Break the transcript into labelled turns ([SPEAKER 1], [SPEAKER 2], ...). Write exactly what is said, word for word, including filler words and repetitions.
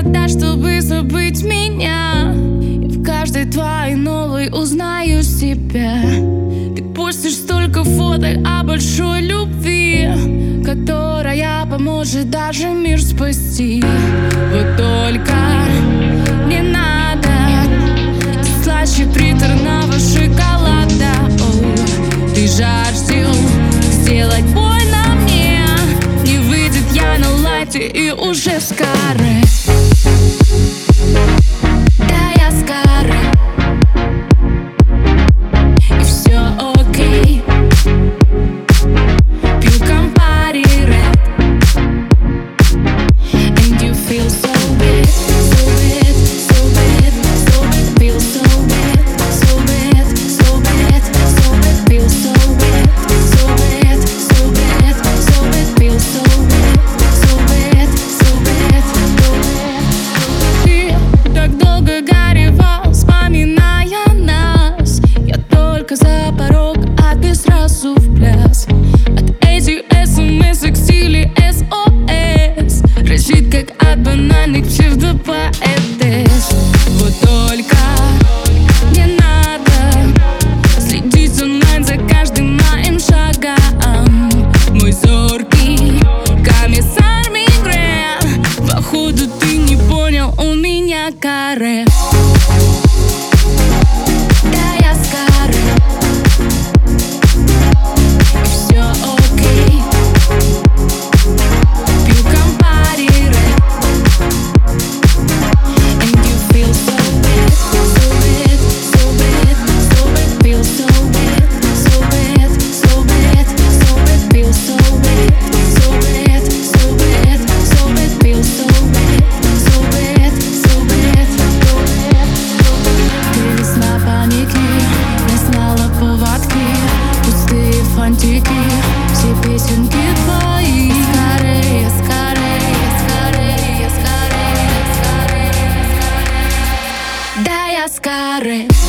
[SPEAKER 1] города, чтобы забыть меня. И в каждой твоей новой узнаю себя. Ты постишь столько фото о большой любви, которая поможет даже мир спасти. Вот только не надо слаще приторного шоколада. О, ты жаждал сделать больно мне. Не выйдет я на лайте и уже в скаре. Да, я скаре. И все окей. Пью Campari Red. And you feel so bad, so bad, so bad, so bad. Feel so bad, so bad, so bad, so bad. Feel so bad, so bad, so bad, so bad. Feel so bad, so bad, so bad, so bad. Ты так долго горевал, вспоминая нас. Я только за порог, а ты сразу в пляс. От этих смс к стиле эс о эс разит, как от банальных псевдопоэтесс. Вот только не надо следить онлайн за каждым моим шагом. Мой зоркий комиссар Мигрен. Походу ты не понял, у меня каре. Да, я скаре. И все окей. Пью Campari Red. And you feel so bad, so bad, so bad, so bad. Feel so bad, so bad, so bad, so bad. Feel so bad, so bad, so bad, so bad. Feel so bad, so bad, so bad, so bad. Ты весна паники, не знала повадки. Пустые фантики, все песенки твои. Скорее, скорее, скорее, скорее, скорее, скорее. Да, я скорее.